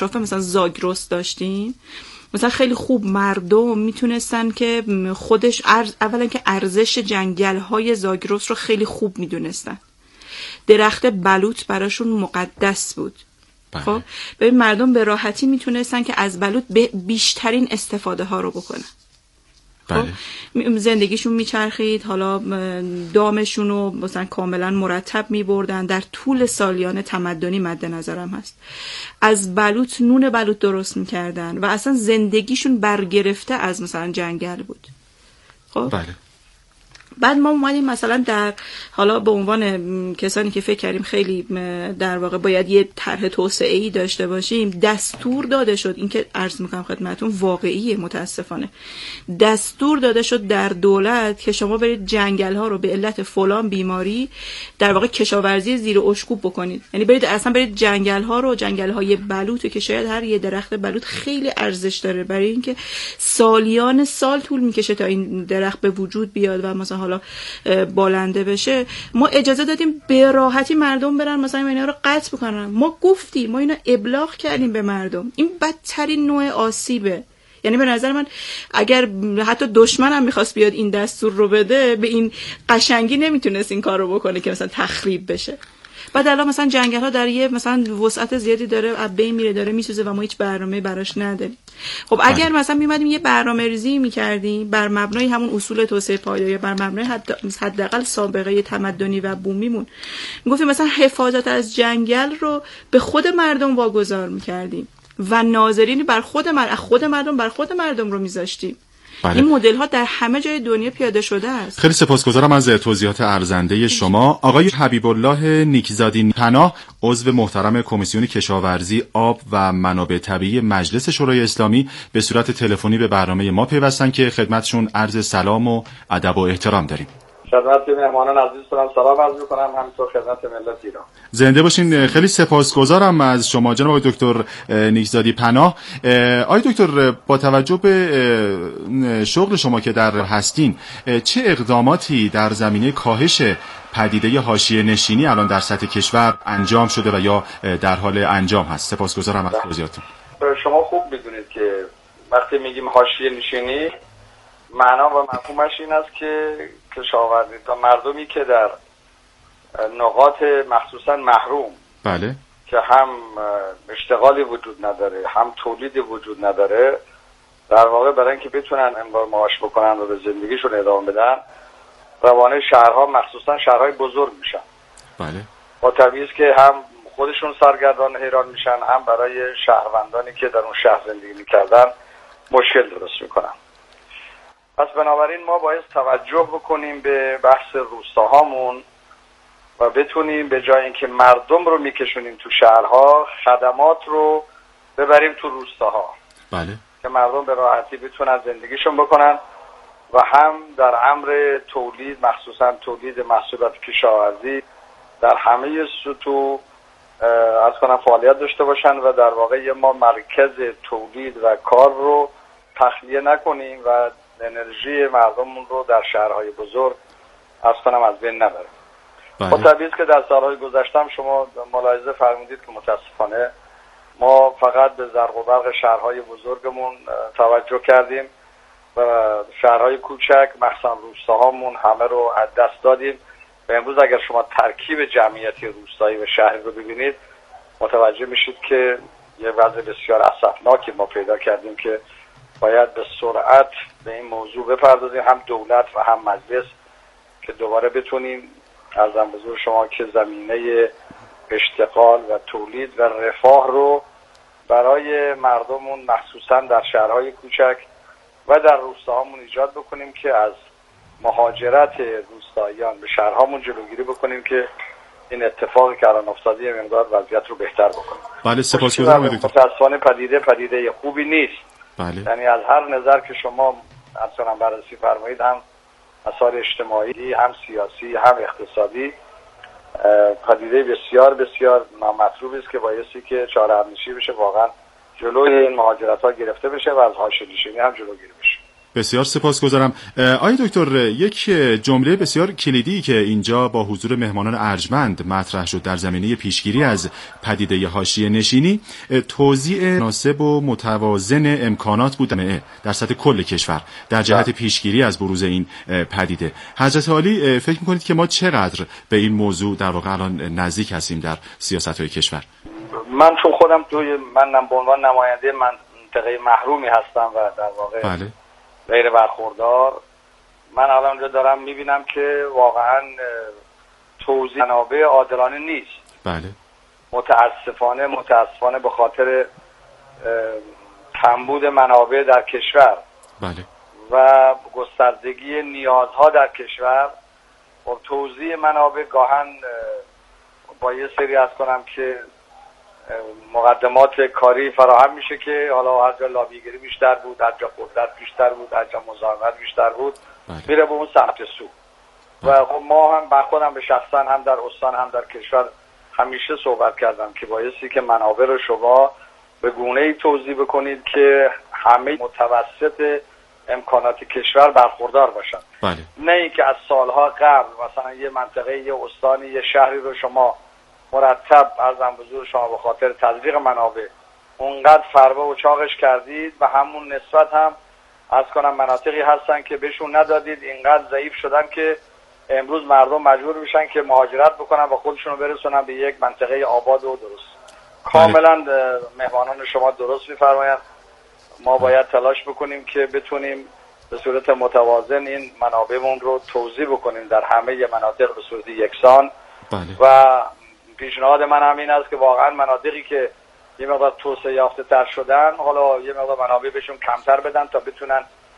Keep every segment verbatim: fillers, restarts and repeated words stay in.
اطراف مثلا زاگرس داشتیم، مثلا خیلی خوب مردم میتونستن که خودش ارز اولا که ارزش جنگل‌های زاگرس رو خیلی خوب میدونستن. درخت بلوط براشون مقدس بود. بله. خب ببین مردم به راحتی میتونستن که از بلوط بیشترین استفاده ها رو بکنن. بله. زندگیشون میچرخید، حالا دامشون رو مثلا کاملا مرتب میبردن، در طول سالیان تمدنی مد نظرم هست از بلوط نون بلوط درست میکردن و اصلا زندگیشون برگرفته از مثلا جنگل بود. خب بله. بعد ما اومدیم مثلا در حالا به عنوان کسانی که فکر کردیم خیلی در واقع باید یه طرح توسعه‌ای داشته باشیم، دستور داده شد، این که عرض میکنم خدمتتون واقعیه متاسفانه، دستور داده شد در دولت که شما برید جنگل ها رو به علت فلان بیماری در واقع کشاورزی زیر اشکوب بکنید. یعنی برید اصلا برید جنگل ها رو، جنگل های بلوط که شاید هر یه درخت بلوط خیلی ارزش داره برای اینکه سالیان سال طول میکشه تا این درخت به وجود بیاد و مثلا حالا بالنده بشه، ما اجازه دادیم به راحتی مردم برن مثلا اینا رو قطع بکنن. ما گفتیم، ما اینا ابلاغ کردیم به مردم، این بدترین نوع آسیبه. یعنی به نظر من اگر حتی دشمنم میخواست بیاد این دستور رو بده، به این قشنگی نمیتونست این کار رو بکنه که مثلا تخریب بشه. بعد الان مثلا جنگل ها در یه مثلا وسعت زیادی داره از بین میره، داره میسوزه و ما هیچ برنامه‌ای براش نداریم. خب اگر مثلا میمدیم یه برنامه‌ریزی میکردیم بر مبنای همون اصول توسعه پایدار، بر مبنای حداقل سابقه تمدنی و بومیمون، میگفتیم مثلا حفاظت از جنگل رو به خود مردم واگذار میکردیم و ناظرینی بر خود مردم خود مردم بر خود مردم رو میذاشتیم. بله. این مدل ها در همه جای دنیا پیاده شده است. خیلی سپاسگزارم از توضیحات ارزنده شما. آقای حبیب الله نیکزادی پناه، عضو محترم کمیسیون کشاورزی، آب و منابع طبیعی مجلس شورای اسلامی، به صورت تلفنی به برنامه ما پیوستن که خدمتشون عرض سلام و ادب و احترام داریم. خدمت مهمانان عزیزتون سلام عرض می‌کنم، همینطور خدمت ملت ایران. زنده باشین. خیلی سپاسگزارم از شما جناب آقای دکتر نیکزادی پناه. آقای دکتر، با توجه به شغل شما که در هستین، چه اقداماتی در زمینه کاهش پدیده حاشیه نشینی الان در سطح کشور انجام شده و یا در حال انجام هست؟ سپاسگزارم از توضیحاتتون. شما خوب می‌دونید که وقتی میگیم حاشیه نشینی، معنا و مفهومش این است که کشاورزی تا مردمی که در نقاط مخصوصا محروم، بله، که هم اشتغالی وجود نداره هم تولیدی وجود نداره، در واقع برای اینکه بتونن امرار معاش بکنن و به زندگیشون ادامه بدن، روانه شهرها مخصوصا شهرهای بزرگ میشن. بله. با طبیعی است که هم خودشون سرگردان حیران میشن، هم برای شهروندانی که در اون شهر زندگی میکردن مشکل درست میکنن. پس بنابراین ما باید توجه بکنیم به بحث روستاهامون و بتونیم به جای اینکه مردم رو میکشونیم تو شهرها، خدمات رو ببریم تو روستاها. بله. که مردم به راحتی بتونن زندگیشون بکنن و هم در امر تولید، مخصوصا تولید محصولات کشاورزی، در همه سطوح از کنم فعالیت داشته باشن و در واقع ما مرکز تولید و کار رو تخلیه نکنیم و انرژی مردمون رو در شهرهای بزرگ از کنم از بین نبریم. با طبیعی است که در سالهای گذشته شما ملاحظه فرمودید که متاسفانه ما فقط به زرق و برق شهرهای بزرگمون توجه کردیم و شهرهای کوچک مخصوصا روستاهامون همه رو از دست دادیم و امروز اگر شما ترکیب جمعیتی روستایی و شهری رو ببینید متوجه میشید که یه وضع بسیار اسفناکی ما پیدا کردیم که باید به سرعت به این موضوع بپردازیم، هم دولت و هم مجلس، که دوباره بتونیم عرضم حضور شما که زمینه اشتغال و تولید و رفاه رو برای مردمون مخصوصا در شهرهای کوچک و در روستاهامون ایجاد بکنیم که از مهاجرت روستاییان به شهرهامون جلوگیری بکنیم که این اتفاقی که الان افتاده یه مقدار وضعیت رو بهتر بکنیم. بله سپاسگزارم دکتر. متأسفانه پدیده پدیده خوبی نیست. بله. یعنی از هر نظر که شما اصلا بررسی فرمایید، هم مسائل اجتماعی، هم سیاسی، هم اقتصادی، پدیده بسیار بسیار نامطلوبی است که بایستی که چاره اندیشی بشه، واقعا جلوی این مهاجرت ها گرفته بشه و از حاشیه نشینی هم جلوگیری بشه. بسیار سپاسگزارم. آقای دکتر، یک جمله بسیار کلیدی که اینجا با حضور مهمانان ارجمند مطرح شد در زمینه پیشگیری از پدیده حاشیه نشینی، توزیع مناسب و متوازن امکانات بود در سطح کل کشور در جهت پیشگیری از بروز این پدیده. حضرت عالی فکر می‌کنید که ما چقدر به این موضوع در واقع الان نزدیک هستیم در سیاست‌های کشور؟ من چون خودم توی منم به عنوان نماینده منطقه محرومی هستم و در واقع بله. غیر برخوردار، من الان اونجا دارم میبینم که واقعا توزیع منابع عادلانه نیست. بله. متاسفانه متاسفانه به خاطر کمبود منابع در کشور بله. و گستردگی نیازها در کشور و توزیع منابع گاهن با یه سری از کنم که مقدمات کاری فراهم میشه که حالا هر جا لابیگری بیشتر بود، هر جا قدرت بیشتر بود، هر جا مزاحمت بیشتر بود، میره به اون سمت سو. و خب ما هم بر خودم به شخصا هم در استان هم در کشور همیشه صحبت کردم که بایستی که منابع رو شما به گونه‌ای توزیع بکنید که همه متوسط امکانات کشور برخوردار باشن. بله. نه اینکه از سالها قبل مثلا یه منطقه، یه استانی، یه شهری رو شما مرتب ارزم حضور شما به خاطر تزریق منابع اونقدر فربه و چاقش کردید و همون نسبت هم از کنم مناطقی هستن که بهشون ندادید، اینقدر ضعیف شدن که امروز مردم مجبور میشن که مهاجرت بکنن و خودشون رو برسونن به یک منطقه آباد و درست. کاملا مهمانان شما درست میفرمایند. ما باید تلاش بکنیم که بتونیم به صورت متوازن این منابعمون رو توزیع بکنیم در همه مناطق به صورت یکسان. بله. و پیشنهاد من هم این است که واقعا مناطقی که یه مقدار توسعه یافته تر شدن حالا یه مقدار منابع بهشون کمتر بدن تا بتونن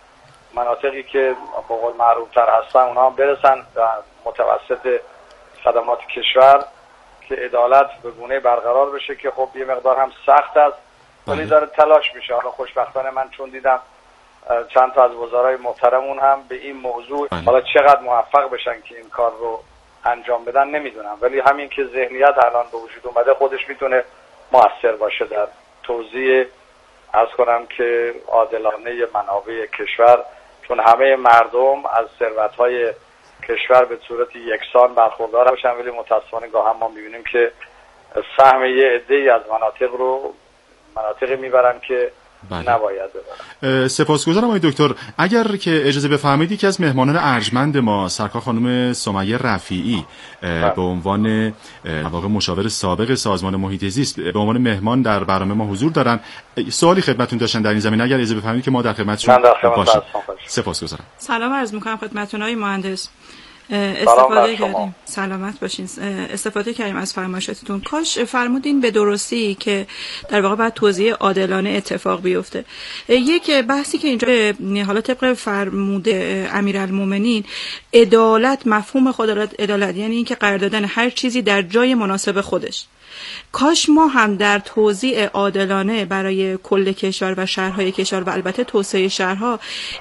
مناطقی که به قول معروف تر هستن اونها هم برسن و متوسط خدمات کشور که عدالت به گونه برقرار بشه که خب یه مقدار هم سخت است ولی داره تلاش میشه. حالا خوشبختانه من چون دیدم چند تا از وزرای محترمون هم به این موضوع بله. حالا چقدر موفق بشن که این کار رو انجام بدن نمیدونم، ولی همین که ذهنیت الان به وجود اومده خودش میتونه مؤثر باشه در توزیع از کنم که عادلانه منابع کشور، چون همه مردم از ثروت‌های کشور به صورت یکسان برخوردار باشن، ولی متأسفانه گاه هم ما می‌بینیم که سهم یه عده‌ای از مناطق رو مناطقی میبرن که بله. نباید ببرن. سپاسگزارم آقای دکتر. اگر که اجازه بفرمایید یکی از مهمانان ارجمند ما سرکار خانم سمیه رفیعی به عنوان واقع مشاور سابق سازمان محیط زیست به عنوان مهمان در برنامه ما حضور دارن. سوالی خدمتتون داشتن در این زمینه، اگر اجازه بفرمایید که ما در خدمتشون باشیم. سپاسگزارم. سلام عرض می‌کنم خدمتتون آقای مهندس. استفاده کردیم سلامت باشین. استفاده کردیم از فرمایشاتتون. کاش فرمودین به درستی که در واقع باید توزیع عادلانه اتفاق بیفته. یک بحثی که اینجا حالا طبق فرمود امیرالمومنین عدالت، مفهوم خود عدالت یعنی اینکه قرار دادن هر چیزی در جای مناسب خودش. کاش ما هم در توزیع عادلانه برای کل کشور و شهرهای کشور و البته توسعه شهرها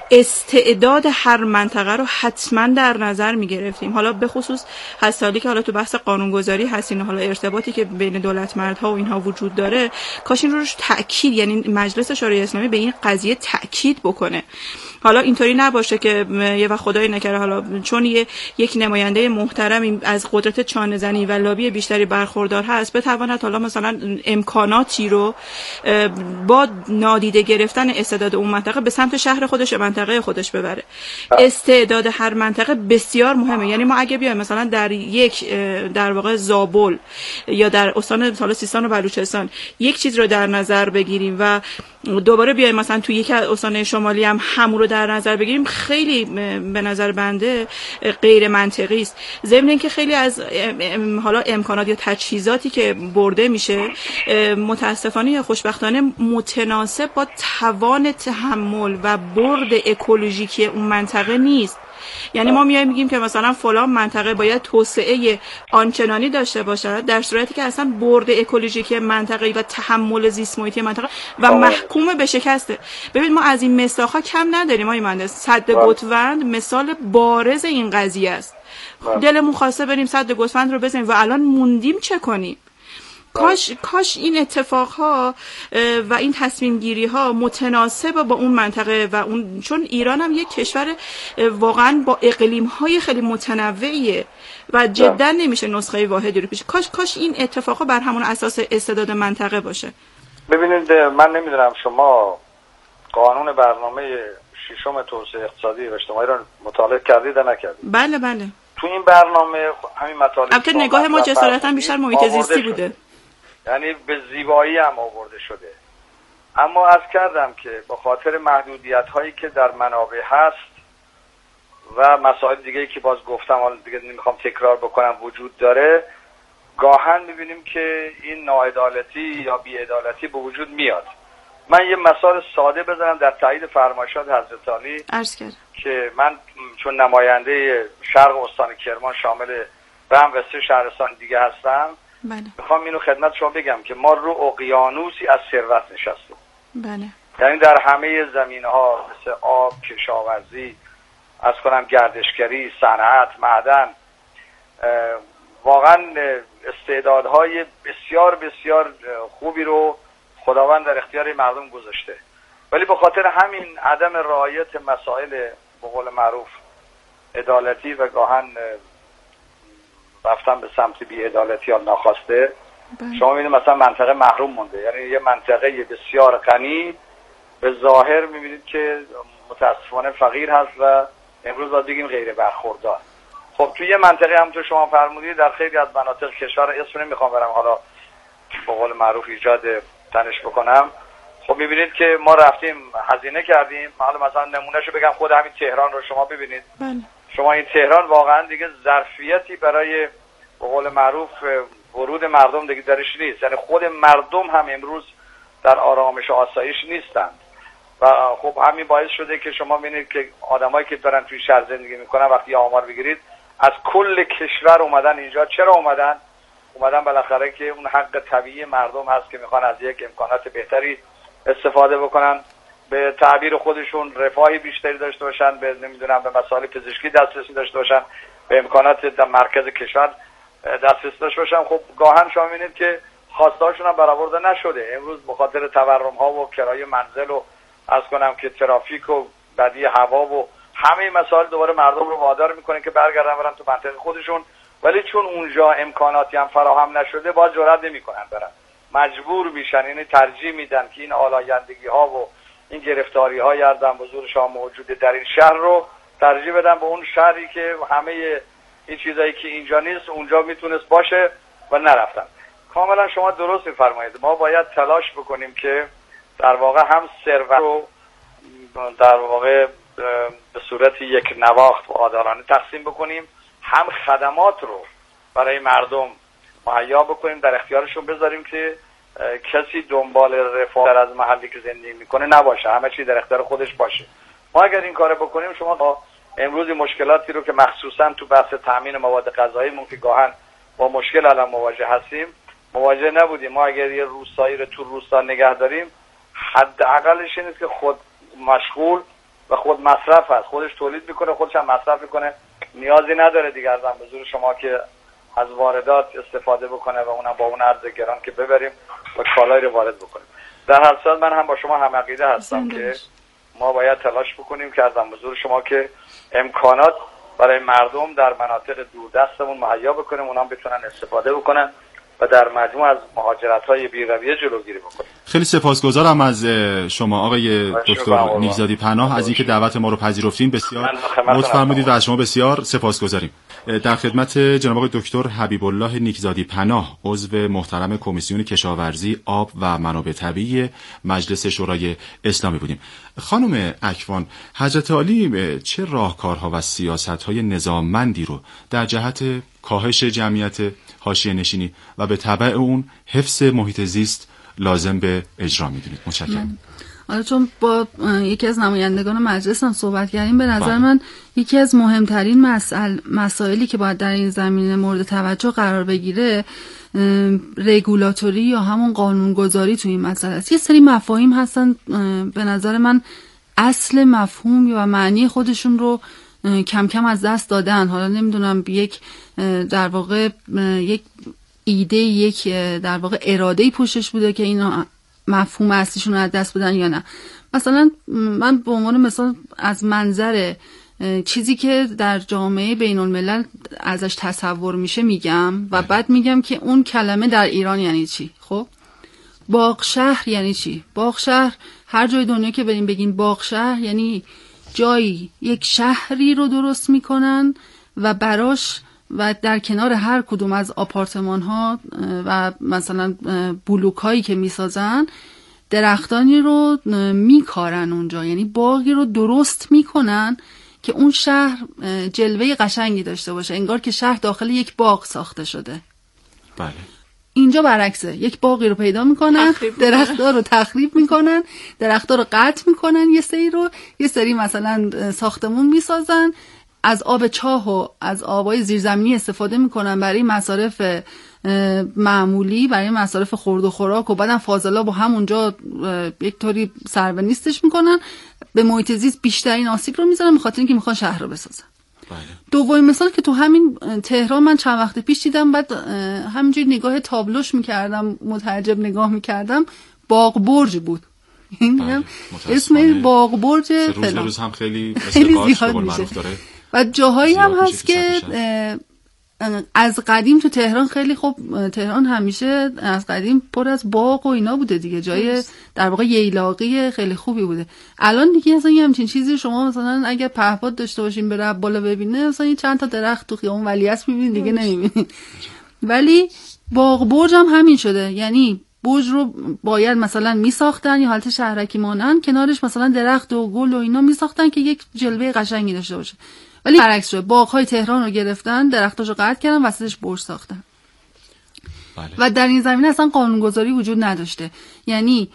استعداد هر منطقه رو حتما در نظر می گرفتیم. حالا به خصوص حسالی که حالا تو بحث قانونگذاری هستین، حالا ارتباطی که بین دولت مردها و اینها وجود داره، کاش این رو روش تأکید، یعنی مجلس شورای اسلامی به این قضیه تأکید بکنه. حالا اینطوری نباشه که یه وقت خدای نکره حالا چون یه یک نماینده محترم از قدرت چانه زنی و لابی بیشتری برخوردار هست بتواند حالا مثلا امکاناتی رو با نادیده گرفتن استعداد اون منطقه به سمت شهر خودش و منطقه خودش ببره. استعداد هر منطقه بسیار مهمه. یعنی ما اگه بیایم مثلا در یک در واقع زابل یا در استان مثلا سیستان و بلوچستان یک چیز رو در نظر بگیریم و دوباره بیایم مثلا تو یک استان شمالی هم همون رو در نظر بگیریم، خیلی به نظر بنده غیر منطقی است. ضمن اینکه خیلی از حالا امکانات یا تجهیزاتی که برده میشه متاسفانه یا خوشبختانه متناسب با توان تحمل و برد اکولوژیکی اون منطقه نیست. یعنی ما میایم میگیم که مثلا فلان منطقه باید توسعه آنچنانی داشته باشد در صورتی که اصلا برد اکولوژیکی منطقه و تحمل زیست محیطی منطقه و محکوم به شکسته. ببین ما از این مساحا کم نداریم. آقای مهندس سد گوتوند مثال بارز این قضیه است. دلمون خواسته بریم سد گوتوند رو بزنیم و الان موندیم چه کنیم؟ کاش کاش این اتفاقها و این تصمیم گیری ها متناسب با اون منطقه و اون، چون ایران هم یک کشور واقعا با اقلیم های خیلی متنوعیه و جدا نمیشه نسخه واحدی رو پیش. کاش کاش این اتفاقها بر همون اساس استعداد منطقه باشه. ببینید من نمیدونم شما قانون برنامه ششم توسعه اقتصادی و اجتماعی رو مطالعه کردید یا نکردید؟ بله بله. تو این برنامه همین مطالب البته نگاه ما جسارتا بیشتر محیط زیستی بوده، یعنی به زیبایی هم آورده شده، اما عرض کردم که به خاطر محدودیت هایی که در منابع هست و مسائل دیگه که باز گفتم حالا دیگه نمیخوام تکرار بکنم وجود داره، گاهن میبینیم که این ناعدالتی یا بی‌عدالتی به وجود میاد. من یه مثال ساده بزنم در تایید فرمایشات حضرت عالی عرض کرد که من چون نماینده شرق استان کرمان شامل رم و سه شهرستان دیگه هستم، بله. میخوام اینو خدمت شما بگم که ما رو اقیانوسی از ثروت نشستیم. بله. یعنی در همه زمینه‌ها مثل آب، کشاورزی، از کنم گردشگری، صنعت، معدن، واقعا استعدادهای بسیار بسیار خوبی رو خداوند در اختیار مردم گذاشته، ولی به خاطر همین عدم رعایت مسائل به قول معروف عدالتی و گاهن رفتن به سمت بی‌عدالتی یا ناخواسته، شما میبینید مثلا منطقه محروم مونده. یعنی یه منطقه بسیار غنی به ظاهر میبینید که متاسفانه فقیر هست و امروز باید بگیم غیر برخوردار. خب توی یه منطقه همونطور شما فرمودید در خیلی از مناطق کشور، اسم نمیخوام برم حالا به قول معروف ایجاد تنش بکنم، خب میبینید که ما رفتیم هزینه کردیم. حالا مثلا نمونهشو بگم خود همین تهران رو شما ببینید. بله. شما این تهران واقعا دیگه ظرفیتی برای به قول معروف ورود مردم دیگه درش نیست. یعنی خود مردم هم امروز در آرامش و آسایش نیستند و خب همین باعث شده که شما ببینید که آدمایی که دارن توی شهر زندگی میکنن وقتی آمار بگیرید از کل کشور اومدن اینجا. چرا اومدن؟ اومدن بالاخره که اون حق طبیعی مردم هست که میخوان از یک امکانات بهتری استفاده بکنن، به تعبیر خودشون رفاهی بیشتری داشته باشن، به نمیدونم به مسائل پزشکی دسترسی داشته باشن، به امکانات در مرکز کشور دسترسی داشته باشن. خب گاهن شما میبینید که خواستهاشون هم برآورده نشده. امروز به خاطر تورم ها و کرایه منزل و از کنم که ترافیک و بدی هوا و همه مسائل دوباره مردم رو وادار میکنه که برگردن برن تو منطقه خودشون، ولی چون اونجا امکاناتی هم فراهم نشده باز جرئت نمیکنن برن، مجبور میشن. یعنی ترجیح میدن که این آلایندگی ها و این گرفتاری های ارزم بزرگ شما موجود در این شهر رو ترجیح بدن به اون شهری که همه این چیزایی که اینجا نیست اونجا میتونست باشه و نرفتن. کاملا شما درست میفرمایید. ما باید تلاش بکنیم که در واقع هم ثروت رو در واقع به صورت یک نواخت و عادلانه تقسیم بکنیم، هم خدمات رو برای مردم مهیا بکنیم، در اختیارشون بذاریم که کسی دنبال رفاه در از محلی که زندگی میکنه نباشه، همه چی در اختیار خودش باشه. ما اگر این کار بکنیم شما با امروز مشکلاتی رو که مخصوصا تو بحث تامین مواد غذایی مون که گاهن با مشکل الان مواجه هستیم مواجه نبودیم. ما اگر یه روستایی رو تو روستا نگه داریم حداقلش اینه که خود مشغول و خود مصرف هست، خودش تولید میکنه خودش هم مصرف میکنه، نیازی نداره دیگه ارزم به حضور شما که از واردات استفاده بکنه و اونم با اون ارز گران که ببریم و کالایی رو وارد بکنیم. در هر صورت من هم با شما هم عقیده هستم که ما باید تلاش بکنیم که ارزم به حضور شما که امکانات برای مردم در مناطق دوردستمون مهیا بکنیم، اونام بتونن استفاده بکنن و در مجموع از مهاجرت‌های بی‌رویه جلوگیری بکنیم. خیلی سپاسگزارم از شما آقای دکتر نیکزادی پناه از اینکه دعوت ما رو پذیرفتین. بسیار لطف فرمودید و از شما بسیار سپاسگزاریم. در خدمت جناب آقای دکتر حبیب الله نیکزادی پناه، عضو محترم کمیسیون کشاورزی، آب و منابع طبیعی مجلس شورای اسلامی بودیم. خانم اکوان، حضرت عالی چه راهکارها و سیاست‌های نظاممندی رو در جهت کاهش جمعیت حاشیه نشینی و به تبع اون حفظ محیط زیست لازم به اجرا میدونید؟ متشکرم. آره، چون با یکی از نمایندگان مجلس هم صحبت کردیم، به نظر من یکی از مهمترین مسائل مسائلی که باید در این زمینه مورد توجه قرار بگیره رگولاتوری یا همون قانونگذاری توی این مسئله است. یه سری مفاهیم هستن به نظر من اصل مفهوم و معنی خودشون رو کم کم از دست دادن. حالا نمیدونم یک در واقع یک ایده، یک در واقع اراده‌ای پشتش بوده که اینا مفهوم اصلیشون رو از دست بدن یا نه. مثلا من به عنوان مثال از منظر چیزی که در جامعه بین الملل ازش تصور میشه میگم و بعد میگم که اون کلمه در ایران یعنی چی. خب باغ شهر یعنی چی؟ باغ شهر هر جای دنیا که بریم بگیم باغ شهر یعنی جایی یک شهری رو درست میکنن و براش و در کنار هر کدوم از آپارتمان ها و مثلا بلوک هایی که میسازن درختانی رو میکارن اونجا، یعنی باغی رو درست میکنن که اون شهر جلوه قشنگی داشته باشه، انگار که شهر داخل یک باغ ساخته شده. بله. اینجا برعکسه، یک باغی رو پیدا میکنن، درخت‌ها رو تخریب میکنن، درخت‌ها رو قطع میکنن، یه سری رو یه سری مثلا ساختمون میسازن، از آب چاه و از آبای زیرزمینی استفاده میکنن برای مصارف معمولی، برای مصارف خورد و خوراک و بعدم فاضلاب با همونجا یک طوری سر به نیستش میکنن، به محیط زیست بیشترین آسیب رو میزنن به خاطر اینکه میخوان شهر رو بسازن. بله. دومین مثال که تو همین تهران من چند وقت پیش دیدم، بعد همینجوری نگاه تابلوش میکردم، متعجب نگاه میکردم، باغ برج بود. بله. اسم باغ برج روز به روز هم خیلی خیلی زیاد میشه و جاهایی هم هست که از قدیم تو تهران خیلی خوب، تهران همیشه از قدیم پر از باغ و اینا بوده دیگه، جای در واقع ییلاقی خیلی خوبی بوده. الان دیگه مثلا یه همچین چیزی شما مثلا اگه پهپاد داشته باشین بره بالا ببینه، مثلا یه چند تا درخت تو خیابون ولیعصر میبینین دیگه نمیبینین. ولی باغ برج هم همین شده، یعنی برج رو باید مثلا میساختن یا حالت شهرکی مانند، کنارش مثلا درخت و گل و اینا میساختن که یک جلوه قشنگی داشته باشه. ولی برعکس شد، باغ‌های تهران رو گرفتن، درختاشو قطع کردن، وسطش برج ساختن. بله. و در این زمینه اصلا قانونگذاری وجود نداشته. یعنی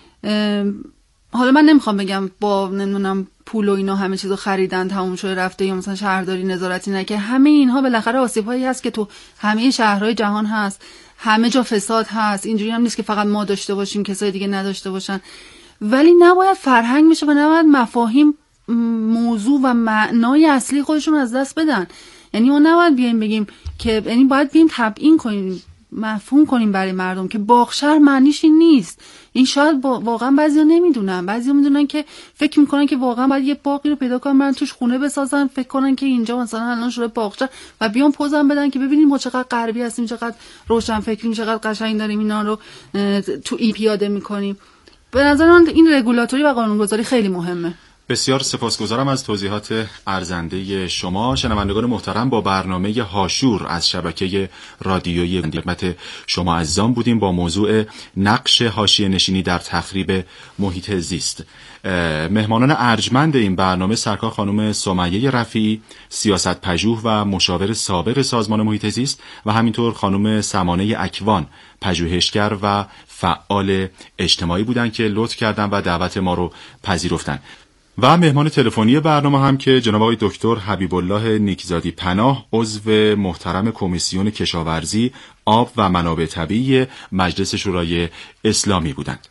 حالا من نمیخوام بگم با نمیدونم پول و اینا همه چیزو خریدن تموم شده رفته یا مثلا شهرداری نظارتی نکنه، همه اینها بالاخره آسیب‌هایی هست که تو همه شهرهای جهان هست، همه جا فساد هست. اینجوری هم نیست که فقط ما داشته باشیم کسای دیگه نداشته باشن. ولی نباید فرهنگ بشه و نباید مفاهیم موضوع و معنای اصلی خودشون از دست بدن. یعنی ما نباید بیایم بگیم که، یعنی باید بیایم تبیین کنیم، مفهوم کنیم برای مردم که باغ شهر معنیش این نیست. این شاید واقعا بعضیا نمیدونن، بعضیا میدونن که فکر میکنن که واقعا باید یه باغی رو پیدا کنن برن توش خونه بسازن، فکر کنن که اینجا مثلا الان شده باغ شهر و بیان پوزم بدن که ببینیم ما چقدر غربی هستیم، چقدر روشن فکریم، چقدر قشنگ داریم اینا رو تو ای پیاده میکنیم. به نظر من این رگولاتوری و قانونگذاری خیلی مهمه. بسیار سپاسگزارم از توضیحات ارزنده شما. شنوندگان محترم، با برنامه هاشور از شبکه رادیویی خدمت شما عزیزان بودیم با موضوع نقش حاشیه نشینی در تخریب محیط زیست. مهمانان ارجمند این برنامه سرکار خانم سمیه رفیعی، سیاست پژوه و مشاور سابق سازمان محیط زیست، و همینطور خانم سمانه اکوان، پژوهشگر و فعال اجتماعی بودند که لطف کردن و دعوت ما رو پذیرفتن. و مهمان تلفنی برنامه هم که جناب آقای دکتر حبیب الله نیکزادی پناه، عضو محترم کمیسیون کشاورزی، آب و منابع طبیعی مجلس شورای اسلامی بودند.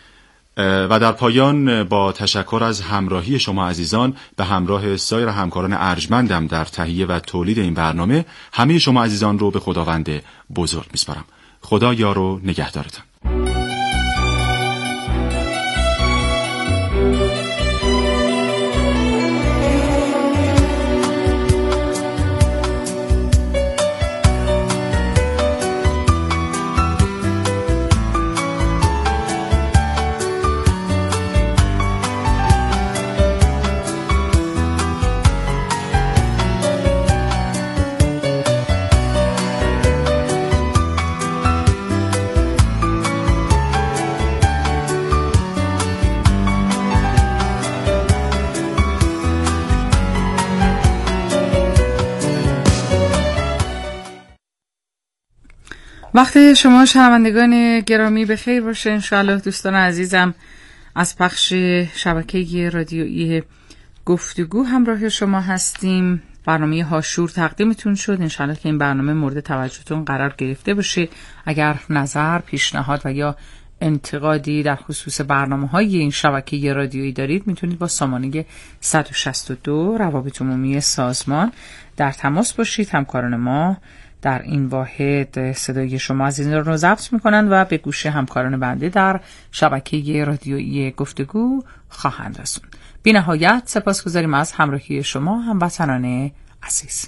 و در پایان با تشکر از همراهی شما عزیزان به همراه سایر همکاران ارجمندم در تهیه و تولید این برنامه، همه شما عزیزان رو به خداوند بزرگ میسپارم. خدا یار و نگهدارتان. وقت شما شنوندگان گرامی به خیر باشه. انشاءالله دوستان عزیزم، از پخش شبکه رادیویی گفتگو همراه شما هستیم. برنامه هاشور تقدیمتون شد. انشاءالله که این برنامه مورد توجهتون قرار گرفته باشه. اگر نظر، پیشنهاد و یا انتقادی در خصوص برنامه‌های این شبکه رادیویی دارید، میتونید با سامانه صد و شصت و دو روابط عمومی سازمان در تماس باشید. همکاران ما در این واحد صدای شما عزیزان رو ضبط میکنند و به گوش همکاران بنده در شبکه رادیویی گفتگو خواهند رسوند. بی نهایت سپاسگزاریم از همراهی شما هموطنان عزیز.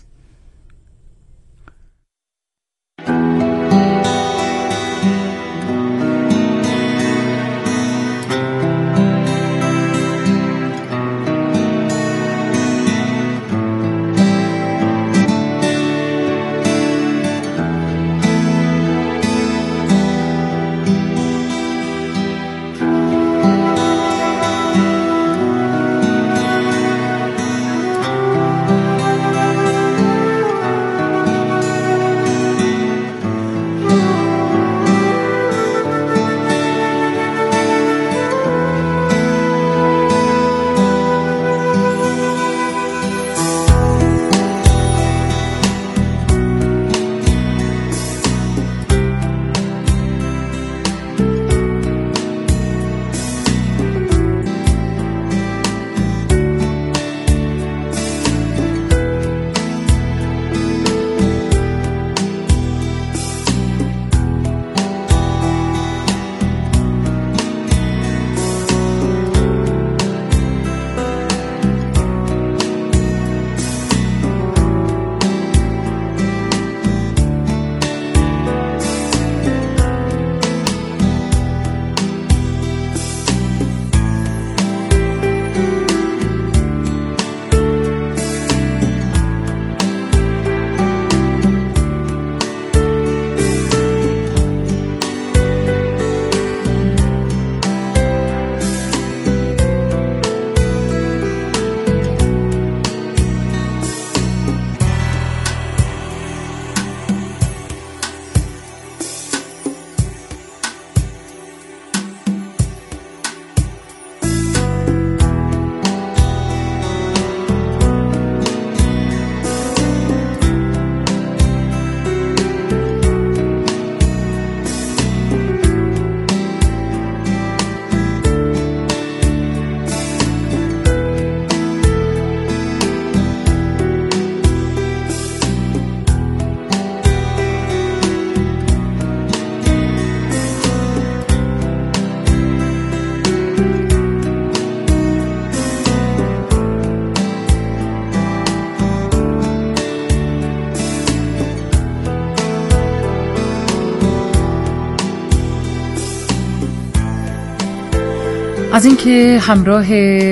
از اینکه همراه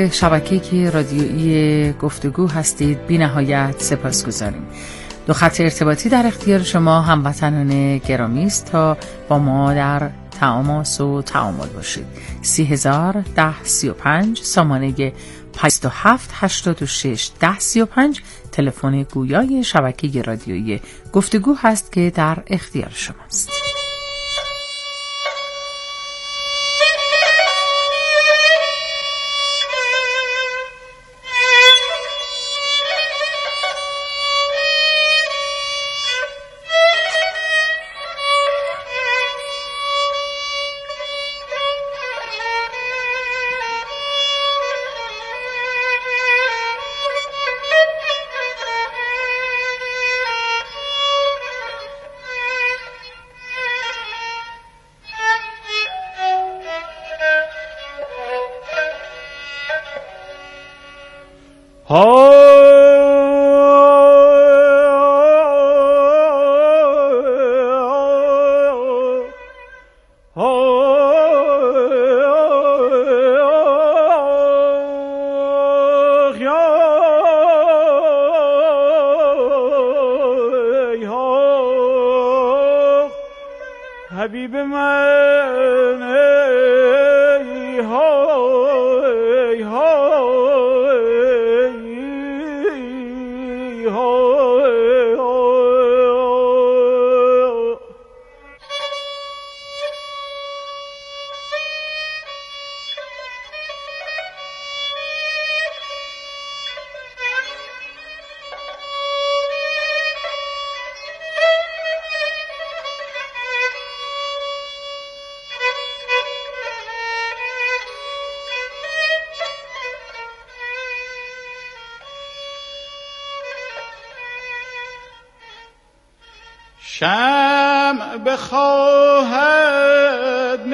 شبکه رادیویی گفتگو هستید بی نهایت سپاسگزاریم. دو خط ارتباطی در اختیار شما هموطنان گرامی است تا با ما در تماس و تعامل باشید. سی هزار ده سی و پنج سامانه پنجاه و هفت هشتاد و شش ده سی و پنج تلفن گویای شبکه رادیویی گفتگو هست که در اختیار شماست. حبیب من ای های های شمع بخواهد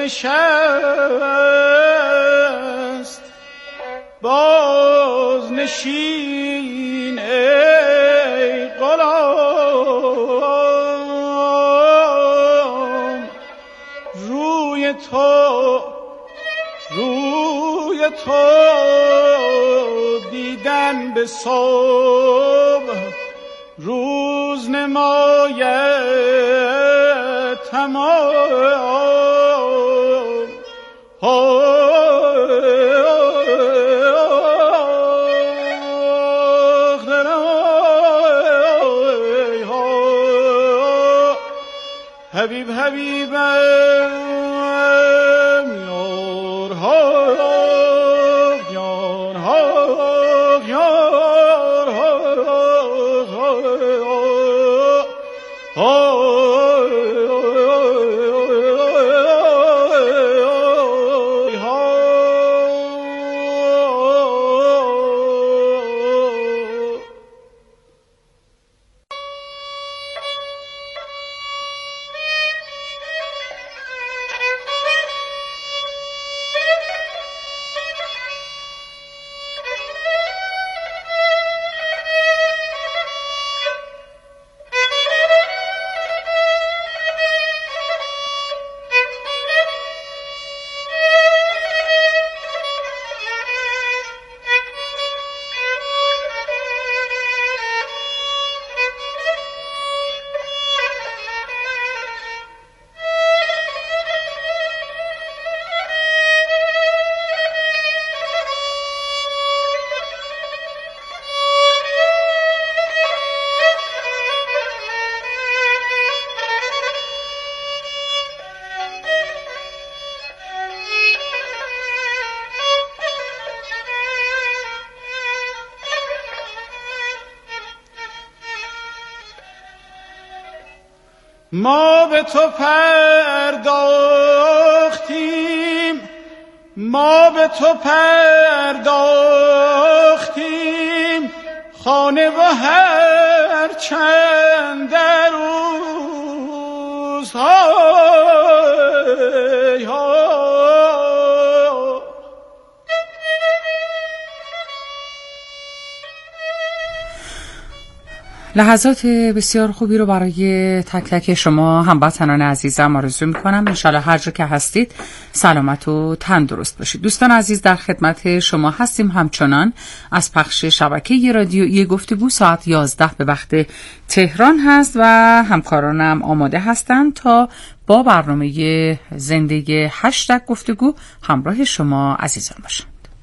نشست باز نشین ای غلام، روی تو روی تو دیدن به صبح روز نماید تمام. حبیب حبیبم یار ها یار ها یار ها ما به تو پرداختیم ما به تو پرداختیم خانه و هر چند در روزهای ها. لحظات بسیار خوبی رو برای تک تک شما هموطنان عزیزم آرزو میکنم. انشالله هر جا که هستید سلامت و تندرست باشید. دوستان عزیز، در خدمت شما هستیم همچنان از پخش شبکه رادیویی گفتگو. ساعت یازده به وقت تهران هست و همکارانم آماده هستند تا با برنامه زنده هشتگ گفتگو همراه شما عزیزان باشند.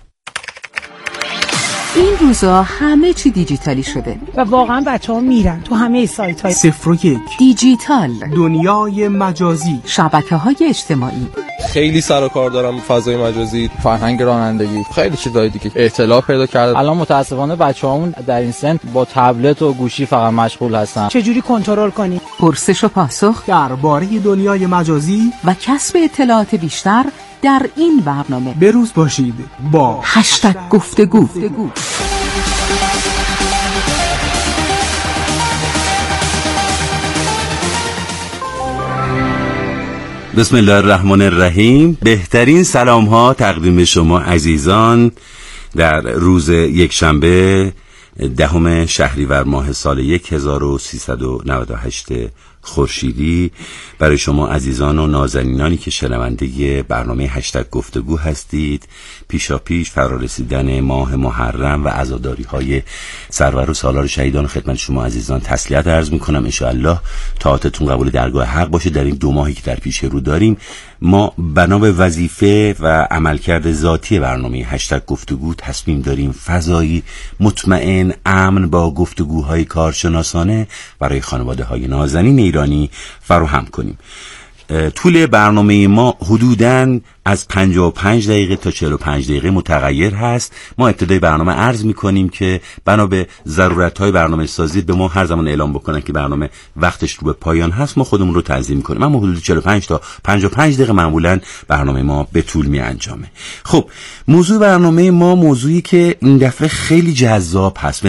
این روزا همه چی دیجیتالی شده و واقعا بچه ها میرن تو همه سایت های صفر و یک دیجیتال، دنیای مجازی، شبکه های اجتماعی. خیلی سر و کار دارم فضای مجازی، فرهنگ رانندگی، خیلی چیزای دیگه اطلاع پیدا کرده. الان متاسفانه بچه‌هامون در این سن با تبلت و گوشی فقط مشغول هستن. چجوری کنترل کنی؟ پرسش و پاسخ درباره دنیای مجازی و کسب اطلاعات بیشتر در این برنامه. بروز باشید با هشتگ گفتگو. بسم الله الرحمن الرحیم. بهترین سلام ها تقدیم شما عزیزان در روز یکشنبه دهم شهریور ماه سال هزار و سیصد و نود و هشت خورشیدی برای شما عزیزان و نازنینانی که شنونده برنامه هشتگ گفتگو هستید. پیشا پیش فرارسیدن ماه محرم و عزاداری های سرور و سالار شهیدان خدمت شما عزیزان تسلیت عرض میکنم. انشاءالله طاعتتون قبول درگاه حق باشه. در این دو ماهی که در پیش رو داریم ما بنا به وظیفه و عملکرد ذاتی برنامه هشتگ گفتگو تصمیم داریم فضایی مطمئن امن با گفتگوهای کارشناسانه برای خانواده های نازنین ایرانی فراهم کنیم. طول برنامه ما حدوداً از پنجاه و پنج دقیقه تا چهل و پنج دقیقه متغیر هست. ما ابتدای برنامه عرض می‌کنیم که بنا به ضرورت‌های برنامه سازی به ما هر زمان اعلام بکنن که برنامه وقتش رو به پایان هست، ما خودمون رو تنظیم کنیم. اما حدود چهل و پنج تا پنجاه و پنج دقیقه معمولاً برنامه ما به طول می‌انجامه. خب موضوع برنامه ما موضوعی که این دفعه خیلی جذاب هست.